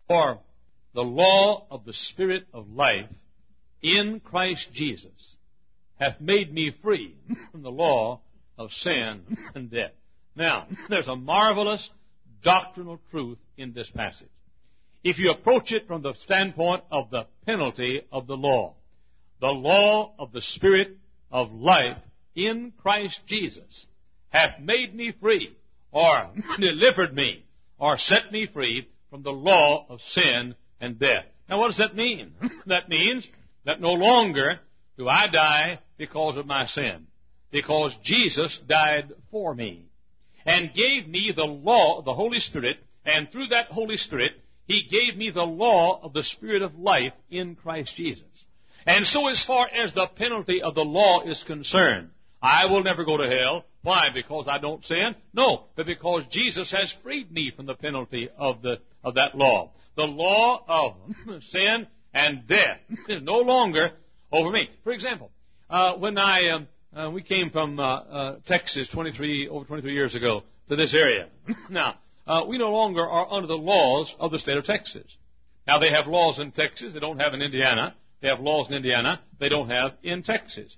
For the law of the Spirit of life in Christ Jesus hath made me free from the law of sin and death. Now, there's a marvelous doctrinal truth in this passage. If you approach it from the standpoint of the penalty of the law of the Spirit of life in Christ Jesus hath made me free, or delivered me, or set me free from the law of sin and death. Now, what does that mean? That means that no longer do I die because of my sin, because Jesus died for me and gave me the law of the Holy Spirit, and through that Holy Spirit, He gave me the law of the Spirit of life in Christ Jesus. And so as far as the penalty of the law is concerned, I will never go to hell. Why? Because I don't sin? No, but because Jesus has freed me from the penalty of that law. The law of sin and death is no longer over me. For example, when we came from Texas over 23 years ago to this area. Now, we no longer are under the laws of the state of Texas. Now, they have laws in Texas they don't have in Indiana. They have laws in Indiana they don't have in Texas.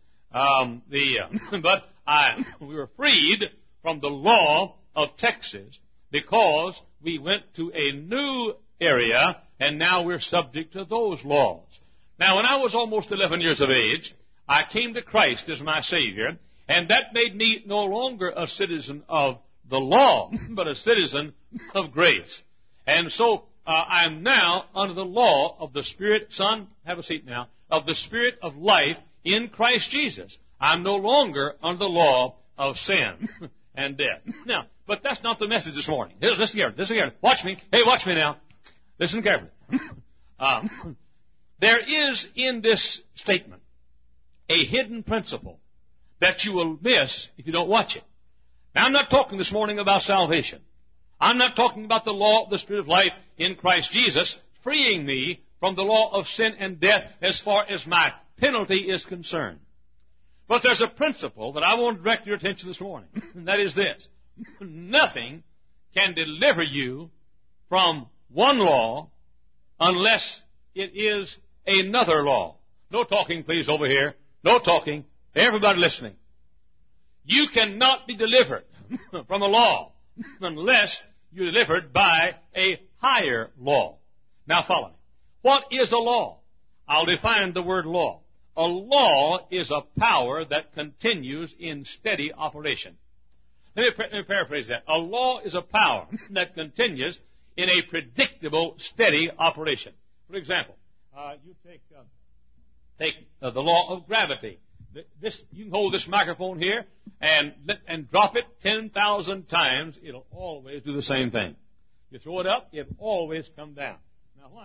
But we were freed from the law of Texas because we went to a new area, and now we're subject to those laws. Now, when I was almost 11 years of age, I came to Christ as my Savior, and that made me no longer a citizen of the law, but a citizen of grace. And so I'm now under the law of the Spirit, son, have a seat now, of the Spirit of life in Christ Jesus. I'm no longer under the law of sin and death. Now, but that's not the message this morning. Listen here. Watch me. Hey, watch me now. Listen carefully. There is in this statement a hidden principle that you will miss if you don't watch it. Now, I'm not talking this morning about salvation. I'm not talking about the law of the Spirit of life in Christ Jesus freeing me from the law of sin and death as far as my penalty is concerned. But there's a principle that I want to direct your attention this morning, and that is this. Nothing can deliver you from one law unless it is another law. No talking, please, over here. No talking. Everybody listening. You cannot be delivered from a law unless you're delivered by a higher law. Now follow me. What is a law? I'll define the word law. A law is a power that continues in steady operation. Let me paraphrase that. A law is a power that continues in a predictable, steady operation. For example, you take the law of gravity. You can hold this microphone here and drop it 10,000 times. It'll always do the same thing. You throw it up, it'll always come down. Now why?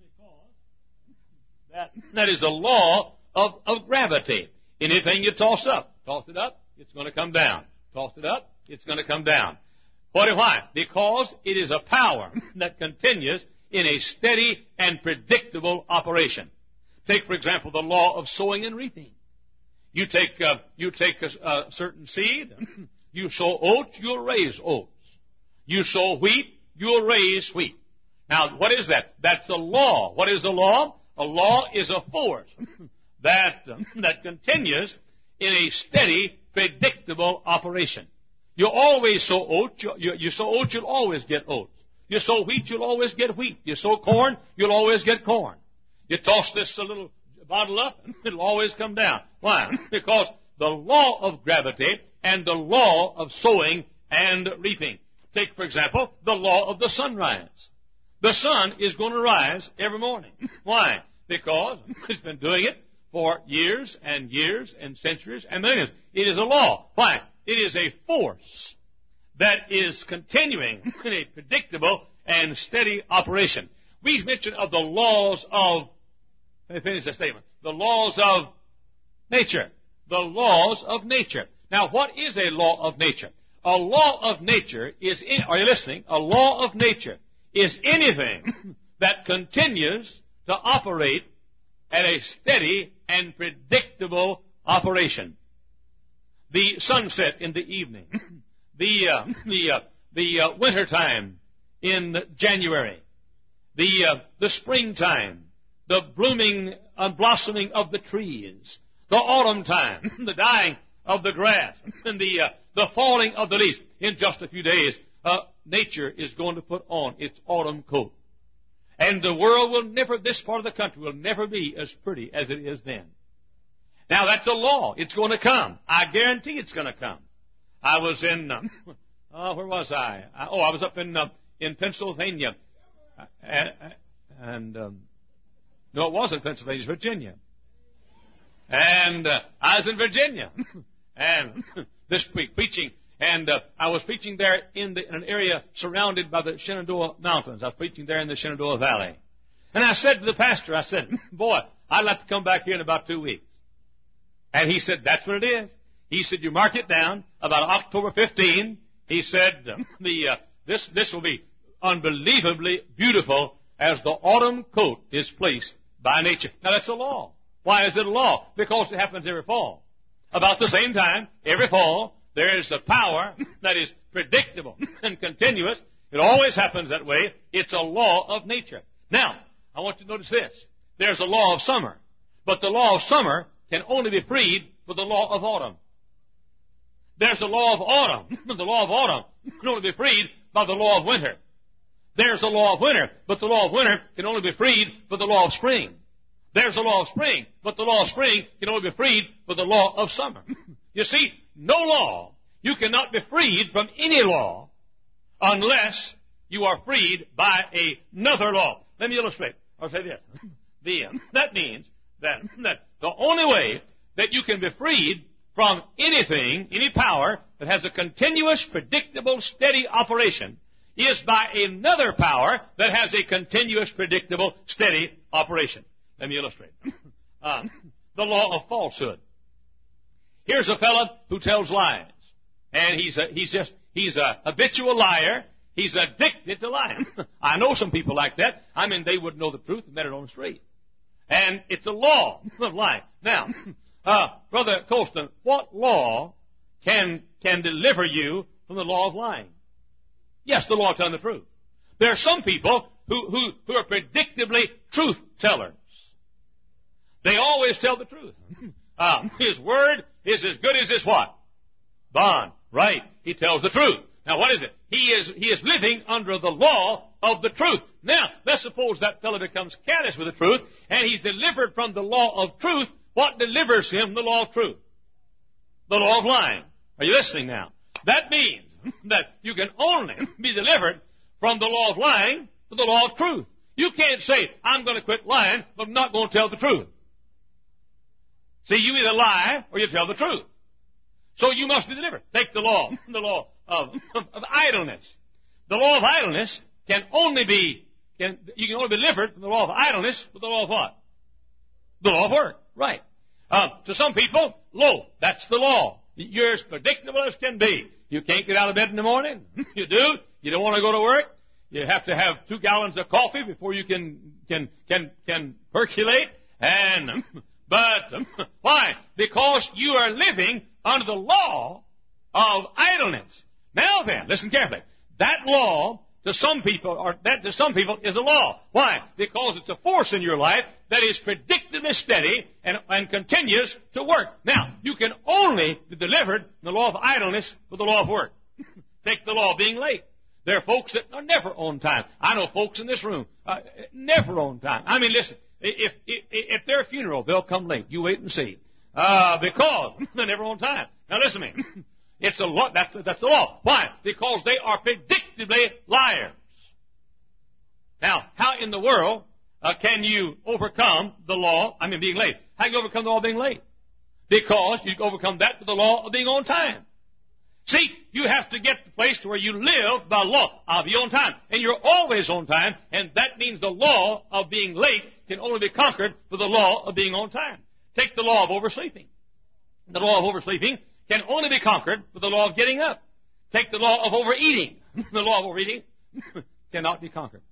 Because that is the law of gravity. Anything you toss it up, it's going to come down. Toss it up, it's going to come down. Why? Because it is a power that continues in a steady and predictable operation. Take, for example, the law of sowing and reaping. You take a certain seed. You sow oats, you'll raise oats. You sow wheat, you'll raise wheat. Now, what is that? That's the law. What is the law? A law is a force that continues in a steady, predictable operation. You always sow oats. You sow oats, you'll always get oats. You sow wheat, you'll always get wheat. You sow corn, you'll always get corn. You toss this little bottle up, it'll always come down. Why? Because the law of gravity and the law of sowing and reaping. Take, for example, the law of the sunrise. The sun is going to rise every morning. Why? Because it's been doing it for years and years and centuries and millenniums. It is a law. Why? It is a force that is continuing in a predictable and steady operation. We've mentioned of the laws of, let me finish the statement, the laws of nature. The laws of nature. Now, what is a law of nature? A law of nature is, are you listening? A law of nature is anything that continues to operate at a steady and predictable operation. The sunset in the evening, the winter time in January, the springtime, the blooming and blossoming of the trees, the autumn time, the dying of the grass, and the falling of the leaves. In just a few days, nature is going to put on its autumn coat. And the world will never, this part of the country will never be as pretty as it is then. Now that's a law. It's going to come. I guarantee it's going to come. I was in, where was I? I was up in Pennsylvania. No, it wasn't Pennsylvania, it was Virginia. And I was in Virginia. And this week preaching. And I was preaching there in an area surrounded by the Shenandoah Mountains. I was preaching there in the Shenandoah Valley. And I said to the pastor, I said, boy, I'd like to come back here in about 2 weeks. And he said, that's what it is. He said, you mark it down, about October 15. He said, this will be unbelievably beautiful as the autumn coat is placed by nature. Now that's a law. Why is it a law? Because it happens every fall. About the same time, every fall, there is a power that is predictable and continuous. It always happens that way. It's a law of nature. Now, I want you to notice this. There's a law of summer. But the law of summer can only be freed with the law of autumn. There's a law of autumn. The law of autumn can only be freed by the law of winter. There's a law of winter, but the law of winter can only be freed with the law of spring. There's a law of spring, but the law of spring can only be freed with the law of summer. You see, no law, you cannot be freed from any law unless you are freed by another law. Let me illustrate. I'll say this. That means that the only way that you can be freed from anything, any power that has a continuous, predictable, steady operation is by another power that has a continuous, predictable, steady operation. Let me illustrate. The law of falsehood. Here's a fellow who tells lies. And he's a habitual liar. He's addicted to lying. I know some people like that. I mean, they wouldn't know the truth and met it on the street. And it's a law of lying. Now, Brother Colston, what law can deliver you from the law of lying? Yes, the law of telling the truth. There are some people who are predictably truth tellers. They always tell the truth. His word is as good as his what? Bond. Right. He tells the truth. Now what is it? He is living under the law of the truth. Now, let's suppose that fellow becomes careless with the truth, and he's delivered from the law of truth. What delivers him from the law of truth? The law of lying. Are you listening now? That means that you can only be delivered from the law of lying to the law of truth. You can't say, I'm going to quit lying, but I'm not going to tell the truth. See, you either lie or you tell the truth. So you must be delivered. Take the law of idleness. The law of idleness you can only be delivered from the law of idleness with the law of what? The law of work. Right. To some people, that's the law. You're as predictable as can be. You can't get out of bed in the morning. You do. You don't want to go to work. You have to have 2 gallons of coffee before you can percolate. But why? Because you are living under the law of idleness. Now then, listen carefully. That law to some people is a law. Why? Because it's a force in your life that is predictably steady and continues to work. Now, you can only be delivered from the law of idleness with the law of work. Take the law of being late. There are folks that are never on time. I know folks in this room, never on time. I mean, listen, if their funeral, they'll come late. You wait and see. Because they're never on time. Now listen to me. It's a law. That's the law. Why? Because they are predictably liars. Now, how in the world can you overcome the law, being late? How can you overcome the law of being late? Because you can overcome that with the law of being on time. See, you have to get to the place to where you live by law. I'll be on time. And you're always on time. And that means the law of being late can only be conquered with the law of being on time. Take the law of oversleeping. The law of oversleeping can only be conquered with the law of getting up. Take the law of overeating. The law of overeating cannot be conquered.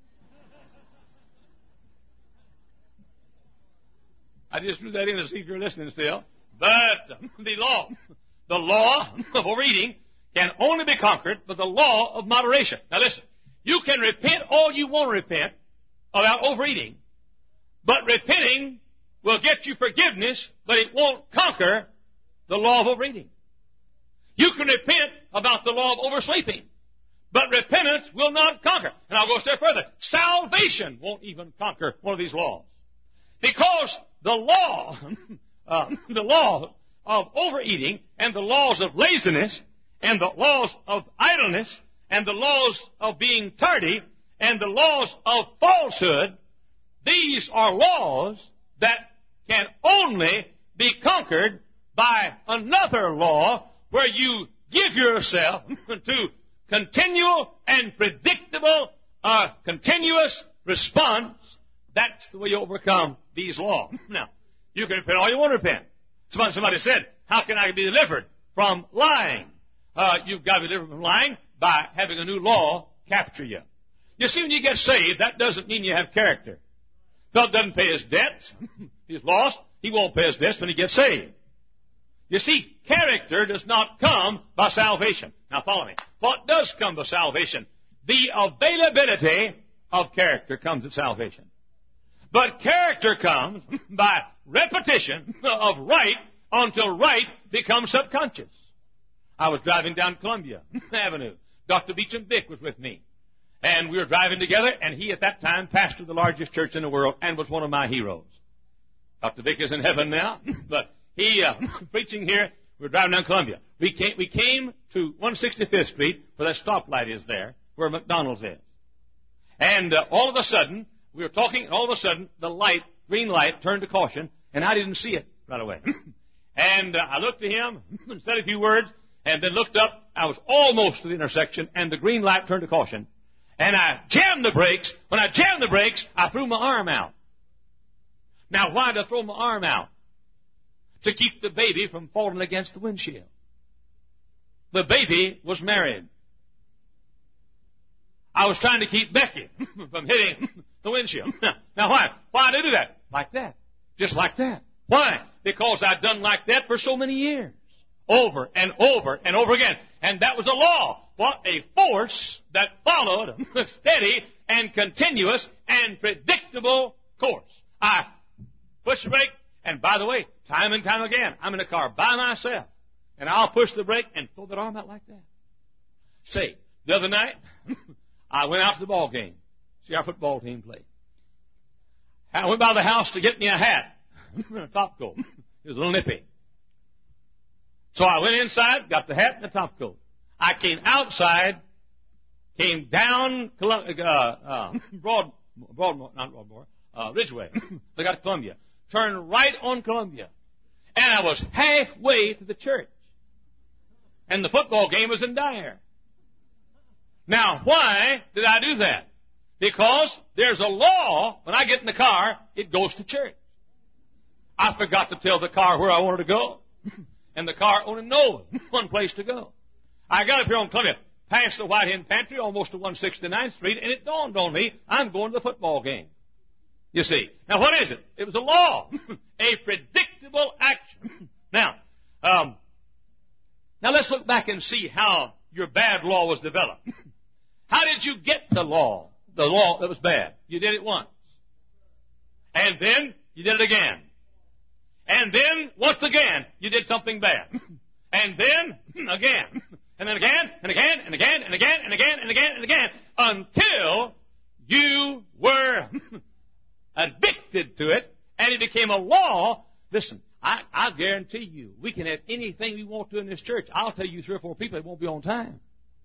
I just threw that in to see if you're listening still. But the law of overeating can only be conquered with the law of moderation. Now listen, you can repent all you want to repent about overeating. But repenting will get you forgiveness, but it won't conquer the law of overeating. You can repent about the law of oversleeping, but repentance will not conquer. And I'll go a step further. Salvation won't even conquer one of these laws. Because the law, the laws of overeating and the laws of laziness and the laws of idleness and the laws of being tardy and the laws of falsehood, these are laws that can only be conquered by another law where you give yourself to continual and predictable, continuous response. That's the way you overcome these laws. Now, you can repent all you want to repent. Somebody said, how can I be delivered from lying? You've got to be delivered from lying by having a new law capture you. You see, when you get saved, that doesn't mean you have character. God doesn't pay his debts. He's lost. He won't pay his debts when he gets saved. You see, character does not come by salvation. Now follow me. What does come by salvation? The availability of character comes at salvation. But character comes by repetition of right until right becomes subconscious. I was driving down Columbia Avenue. Dr. Beecham Bick was with me. And we were driving together, and he at that time pastored the largest church in the world and was one of my heroes. Dr. Bick is in heaven now, but he preaching here. We were driving down Columbia. We came to 165th Street, where that stoplight is there, where McDonald's is. And all of a sudden, we were talking, and all of a sudden, the light, green light, turned to caution, and I didn't see it right away. And I looked at him and said a few words, and then looked up. I was almost to the intersection, and the green light turned to caution. And I jammed the brakes. When I jammed the brakes, I threw my arm out. Now, why did I throw my arm out? To keep the baby from falling against the windshield. The baby was married. I was trying to keep Becky from hitting the windshield. Now why? Why did I do that? Like that. Just like that. Why? Because I'd done like that for so many years. Over and over and over again. And that was a law. What a force that followed a steady and continuous and predictable course. I push the brake, and by the way, time and time again, I'm in a car by myself, and I'll push the brake and throw that arm out like that. Say, the other night, I went out to the ball game, see our football team play. I went by the house to get me a hat, a top coat. It was a little nippy. So I went inside, got the hat and the top coat. I came outside, came down Ridgeway. I got to Columbia. Turned right on Columbia. And I was halfway to the church. And the football game was in Dyer. Now, why did I do that? Because there's a law, when I get in the car, it goes to church. I forgot to tell the car where I wanted to go. And the car only knows one place to go. I got up here on Columbia, past the White Hen Pantry, almost to 169th Street, and it dawned on me, I'm going to the football game. You see. Now, what is it? It was a law. A predictable action. Now let's look back and see how your bad law was developed. How did you get the law that was bad? You did it once. And then you did it again. And then, once again, you did something bad. And then, again. And then again, and again, and again, and again, and again, and again, and again, until you were addicted to it, and it became a law. Listen, I guarantee you, we can have anything we want to in this church. I'll tell you 3 or 4 people that won't be on time.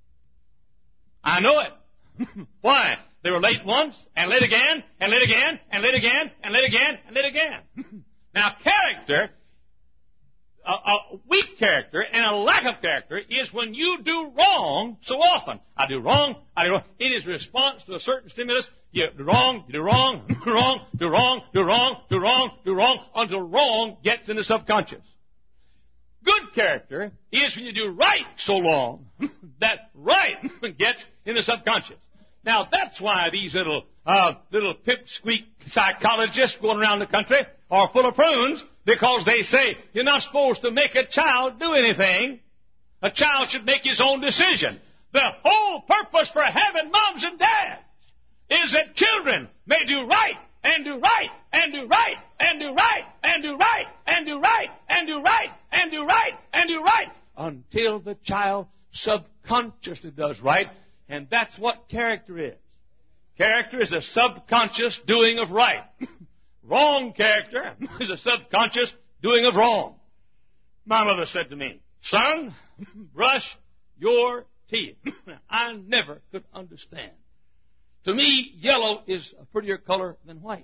I know it. Why? They were late once, and late again, and late again, and late again, and late again, and late again. Now, character, a weak character and a lack of character is when you do wrong so often. I do wrong. It is a response to a certain stimulus. You do wrong, do wrong, do wrong, do wrong, do wrong, do wrong, do wrong, until wrong gets in the subconscious. Good character is when you do right so long that right gets in the subconscious. Now, that's why these little pipsqueak psychologists going around the country are full of prunes, because they say you're not supposed to make a child do anything. A child should make his own decision. The whole purpose for having moms and dads is that children may do right and do right and do right and do right and do right and do right and do right and do right and do right until the child subconsciously does right. And that's what character is. Character is a subconscious doing of right. Wrong character is a subconscious doing of wrong. My mother said to me, son, brush your teeth. I never could understand. To me, yellow is a prettier color than white.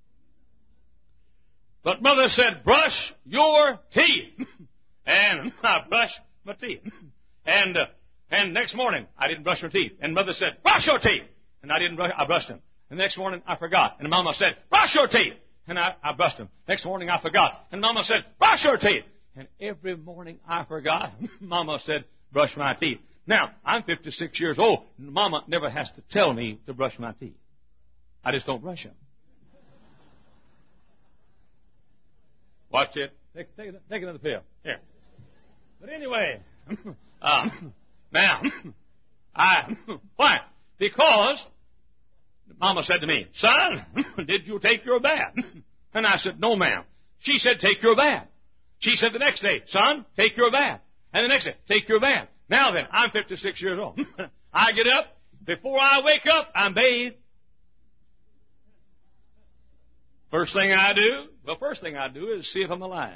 But mother said, brush your teeth. And I brushed my teeth. And next morning, I didn't brush my teeth. And mother said, brush your teeth. And I brushed them. And the next morning, I forgot. And mama said, brush your teeth. And I brushed them. Next morning, I forgot. And mama said, brush your teeth. And every morning, I forgot. Mama said, brush my teeth. Now, I'm 56 years old. Mama never has to tell me to brush my teeth. I just don't brush them. Watch it. Take another pill. Here. But anyway, now, why? Because Mama said to me, son, did you take your bath? And I said, no, ma'am. She said, take your bath. She said the next day, son, take your bath. And the next day, take your bath. Now then, I'm 56 years old. I get up. Before I wake up, I'm bathed. First thing I do is see if I'm alive.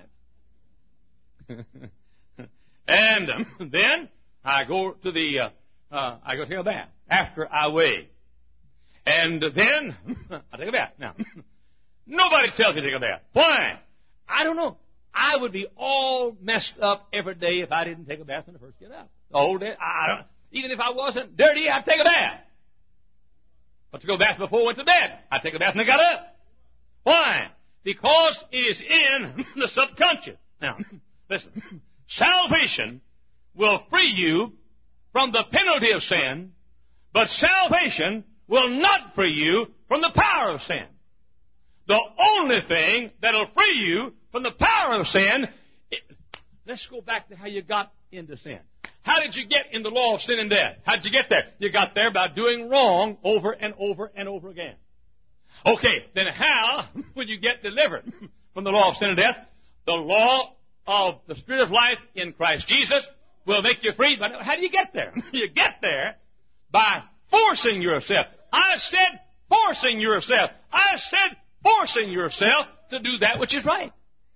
And then I go to take a bath after I weigh. And then I take a bath. Now, nobody tells me to take a bath. Why? I don't know. I would be all messed up every day if I didn't take a bath when I first get up. The whole day. Even if I wasn't dirty, I'd take a bath. But to go bath before I went to bed, I'd take a bath when I got up. Why? Because it is in the subconscious. Now, listen. Salvation will free you from the penalty of sin, but salvation will not free you from the power of sin. The only thing that'll free you from the power of sin, let's go back to how you got into sin. How did you get in the law of sin and death? How did you get there? You got there by doing wrong over and over and over again. Okay, then how will you get delivered from the law of sin and death? The law of the Spirit of life in Christ Jesus will make you free. But how do you get there? You get there by forcing yourself. I said forcing yourself. I said forcing yourself to do that which is right.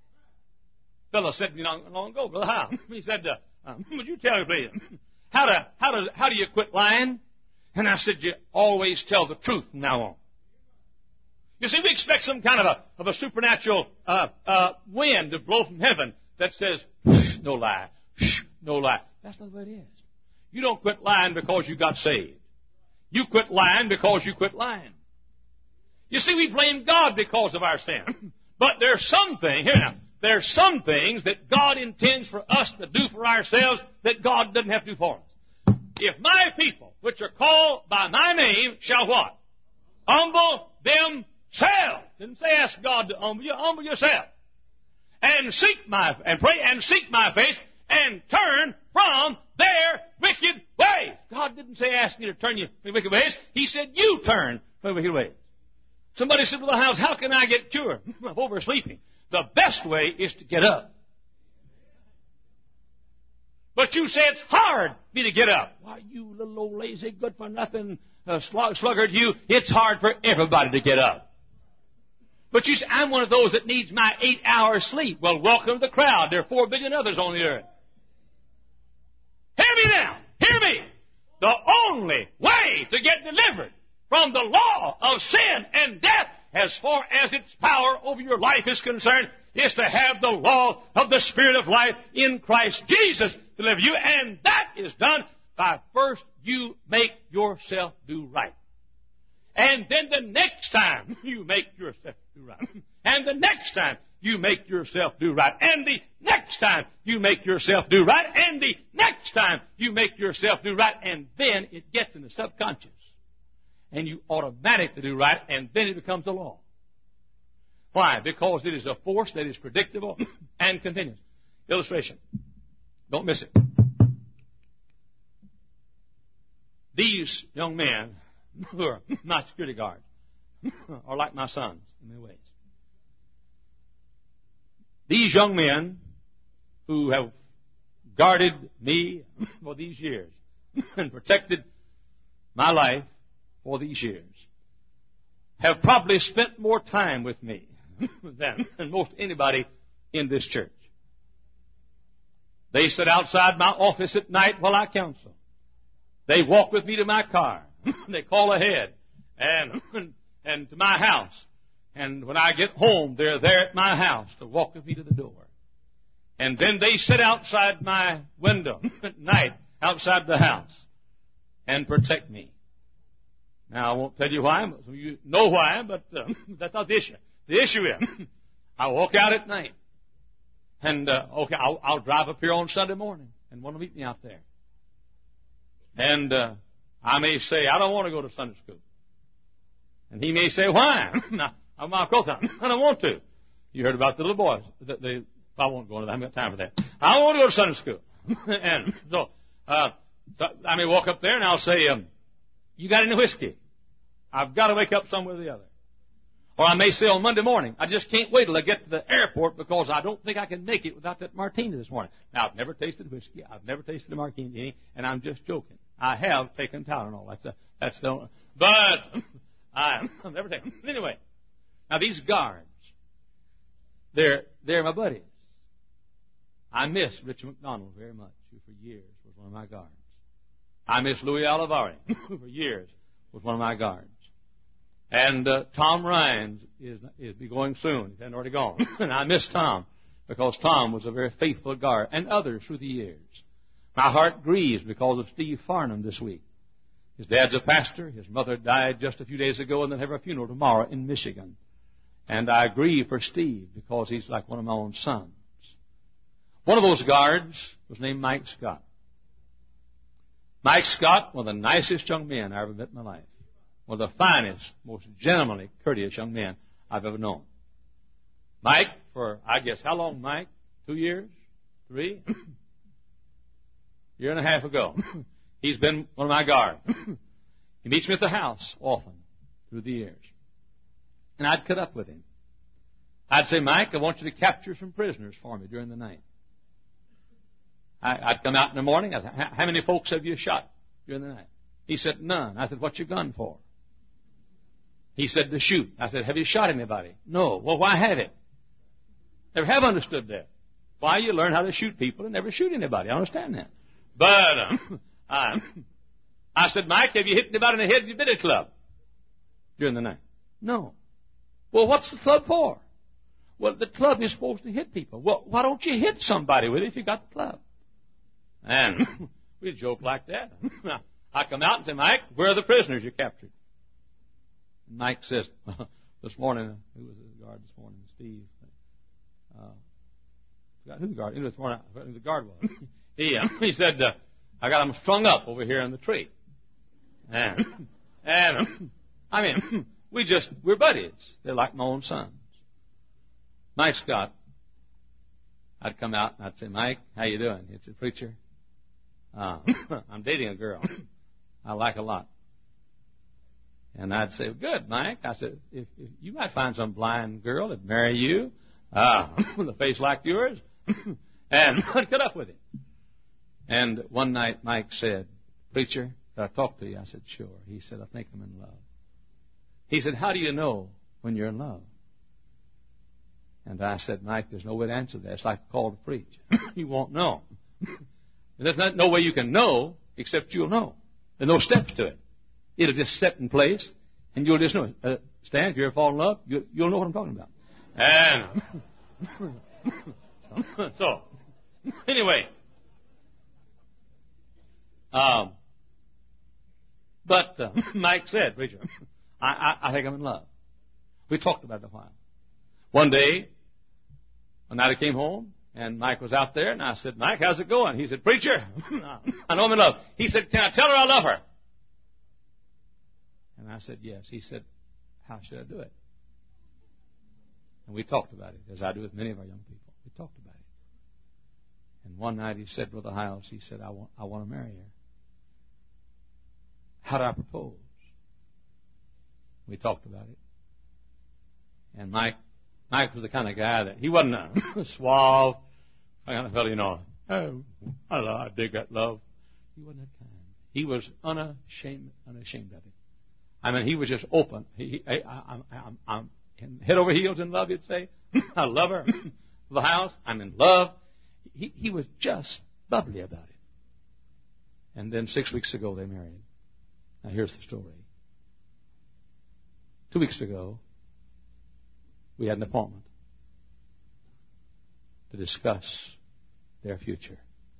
A fellow said to me long ago, Brother Howe, he said, would you tell me, please, how do you quit lying? And I said, you always tell the truth from now on. You see, we expect some kind of a supernatural wind to blow from heaven that says, no lie, no lie. That's not the way it is. You don't quit lying because you got saved. You quit lying because you quit lying. You see, we blame God because of our sin. But there's some things that God intends for us to do for ourselves that God doesn't have to do for us. If my people, which are called by my name, shall what? Humble themselves. Didn't say ask God to humble you. Humble yourself. And pray and seek my face and turn from their wicked ways. God didn't say ask you to turn your wicked ways. He said you turn from wicked ways. Somebody said to the house, how can I get cured of oversleeping? The best way is to get up. But you say it's hard for me to get up. Why, you little old lazy, good-for-nothing sluggard, you. It's hard for everybody to get up. But you say, I'm one of those that needs my 8 hours sleep. Well, welcome to the crowd. There are 4 billion others on the earth. Hear me now. Hear me. The only way to get delivered from the law of sin and death, as far as its power over your life is concerned, is to have the law of the Spirit of life in Christ Jesus to live you. And that is done by first you make yourself do right. And then the next time you make yourself do right. And the next time you make yourself do right. And the next time you make yourself do right. And the next time you make yourself do right. And then it gets in the subconscious. And you automatically do right, and then it becomes a law. Why? Because it is a force that is predictable and continuous. Illustration. Don't miss it. These young men who are my security guards are like my sons in many ways. These young men who have guarded me for these years and protected my life for these years have probably spent more time with me than most anybody in this church. They sit outside my office at night while I counsel. They walk with me to my car. They call ahead and to my house. And when I get home, they're there at my house to walk with me to the door. And then they sit outside my window at night, outside the house, and protect me. Now, I won't tell you why. You know why, but that's not the issue. The issue is, I walk out at night. And, I'll drive up here on Sunday morning and want to meet me out there. And I may say, I don't want to go to Sunday school. And he may say, why? Of course, I don't want to. You heard about the little boys. I won't go into that. I haven't got time for that. I don't want to go to Sunday school. And so I may walk up there and I'll say, you got any whiskey? I've got to wake up somewhere or the other. Or I may say on Monday morning, I just can't wait till I get to the airport because I don't think I can make it without that martini this morning. Now, I've never tasted whiskey. I've never tasted a martini, and I'm just joking. I have taken Tylenol. That's the only. But I've never taken. Anyway, now these guards, they're my buddies. I miss Richard McDonald very much, who for years was one of my guards. I miss Louis Olivari, who for years was one of my guards. And Tom Rhines is be going soon. He hasn't already gone. And I miss Tom because Tom was a very faithful guard, and others through the years. My heart grieves because of Steve Farnham this week. His dad's a pastor. His mother died just a few days ago, and they'll have a funeral tomorrow in Michigan. And I grieve for Steve because he's like one of my own sons. One of those guards was named Mike Scott. Mike Scott, one of the nicest young men I ever met in my life. One of the finest, most gentlemanly, courteous young men I've ever known. Mike, for, I guess, how long, Mike? 2 years? 3? Year and a half ago. He's been one of my guards. He meets me at the house often through the years. And I'd cut up with him. I'd say, Mike, I want you to capture some prisoners for me during the night. I'd come out in the morning. I said, how many folks have you shot during the night? He said, none. I said, what's your gun for? He said, to shoot. I said, have you shot anybody? No. Well, why have it? Never have understood that. Why you learn how to shoot people and never shoot anybody. I understand that. But I said, Mike, have you hit anybody in the head with your billy club during the night? No. Well, what's the club for? Well, the club is supposed to hit people. Well, why don't you hit somebody with it if you got the club? And we joke like that. I come out and say, Mike, where are the prisoners you captured? And Mike says, this morning, who was the guard this morning? Steve. Forgot who the guard. This morning, I forgot who the guard was. He said, I got them strung up over here in the tree. And I mean, we're buddies. They're like my own sons. Mike Scott, I'd come out and I'd say, Mike, how you doing? It's a preacher. I'm dating a girl I like a lot. And I'd say, good, Mike. I said, if you might find some blind girl that'd marry you, with a face like yours, and I'd cut up with him. And one night Mike said, preacher, did I talk to you? I said, sure. He said, I think I'm in love. He said, how do you know when you're in love? And I said, Mike, there's no way to answer that. It's like a call to preach. You won't know. And there's no way you can know except you'll know. There's no steps to it. It'll just set in place, and you'll just know it. Stan, if you ever fall in love, you'll know what I'm talking about. And so, anyway. But Mike said, preacher, I think I'm in love. We talked about it a while. One day, one night I came home, and Mike was out there, and I said, Mike, how's it going? He said, preacher, I know I'm in love. He said, can I tell her I love her? And I said, yes. He said, how should I do it? And we talked about it, as I do with many of our young people. We talked about it. And one night he said, Brother Hiles, he said, I want to marry her. How do I propose? We talked about it. And Mike was the kind of guy that he wasn't a suave kind of fellow, you know. Oh, I dig that love. He wasn't that kind. He was unashamed of it. I mean, he was just open. I'm head over heels in love, you'd say. I love her. The house, I'm in love. He was just bubbly about it. And then 6 weeks ago, they married. Now, here's the story. 2 weeks ago, we had an appointment to discuss their future.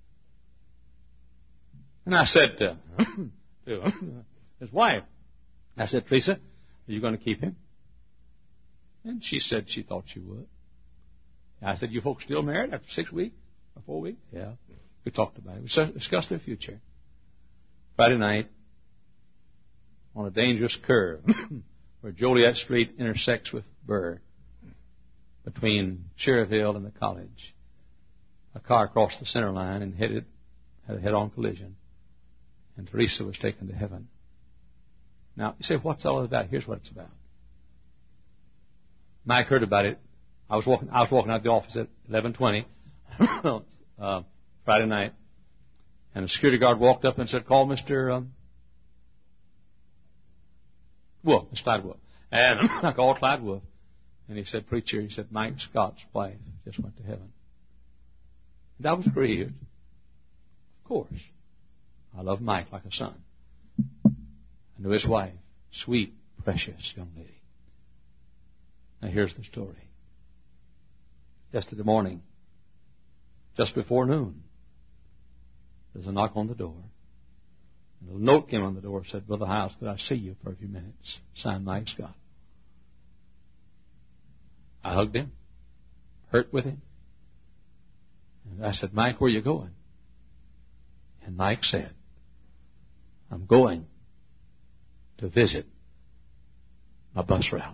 And I said to his wife, I said, Teresa, are you going to keep him? And she said she thought she would. I said, you folks still married after 6 weeks or 4 weeks? Yeah. We talked about it. We discussed their future. Friday night, on a dangerous curve where Joliet Street intersects with Burr, between Cherryville and the college, a car crossed the center line and had a head-on collision, and Teresa was taken to heaven. Now, you say, what's all about? Here's what it's about. Mike heard about it. I was walking out of the office at 11:20 Friday night, and a security guard walked up and said, call Mr. Wolf, Mr. Clyde Wolf. And I called Clyde Wolf. And he said, preacher, he said, Mike Scott's wife just went to heaven. And I was grieved. Of course. I love Mike like a son. I knew his wife, sweet, precious young lady. Now here's the story. Yesterday morning, just before noon, there's a knock on the door. And a note came on the door and said, Brother House, could I see you for a few minutes? Signed Mike Scott. I hugged him, hurt with him. And I said, Mike, where are you going? And Mike said, I'm going to visit my bus route.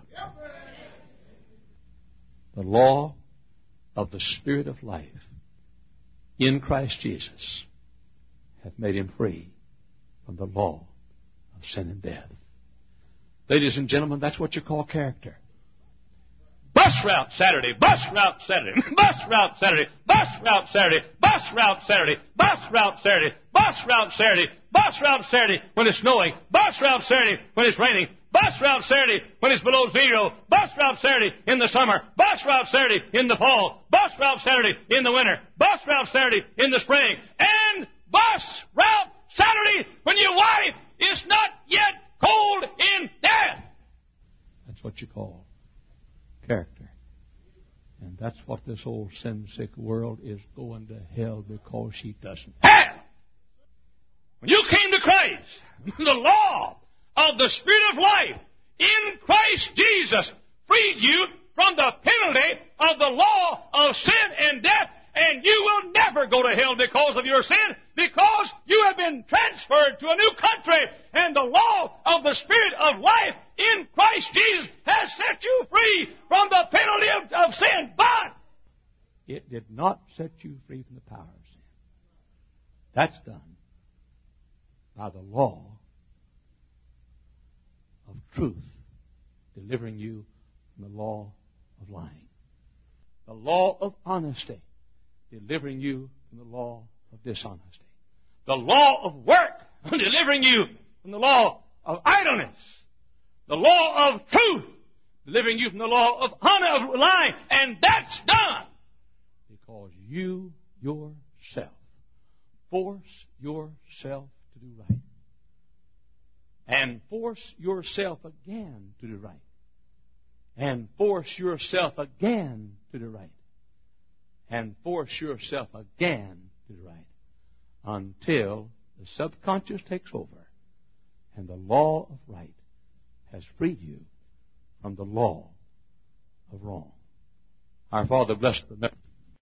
The law of the Spirit of life in Christ Jesus hath made him free from the law of sin and death. Ladies and gentlemen, that's what you call character. Bus route Saturday, bus route Saturday, bus route Saturday, bus route Saturday, bus route Saturday, bus route Saturday, bus route Saturday, bus route Saturday when it's snowing, bus route Saturday when it's raining, bus route Saturday when it's below zero, bus route Saturday in the summer, bus route Saturday in the fall, bus route Saturday in the winter, bus route Saturday in the spring, and bus route Saturday when your wife is not yet cold in death. That's what you call character. And that's what this old sin-sick world is going to hell because she doesn't have. When you came to Christ, the law of the Spirit of life in Christ Jesus freed you from the penalty of the law of sin and death, and you will never go to hell because of your sin, because you have been transferred to a new country, and the law of the Spirit of life in Christ Jesus has set you free from the penalty of sin. But it did not set you free from the power of sin. That's done by the law of truth, delivering you from the law of lying. The law of honesty, delivering you from the law of dishonesty. The law of work, delivering you from the law of idleness. The law of truth, delivering you from the law of honor, of lying. And that's done because you yourself force yourself to do right. And force yourself again to do right. And force yourself again to do right. And force yourself again to do right. Until the subconscious takes over and the law of right has freed you from the law of wrong. Our Father, bless the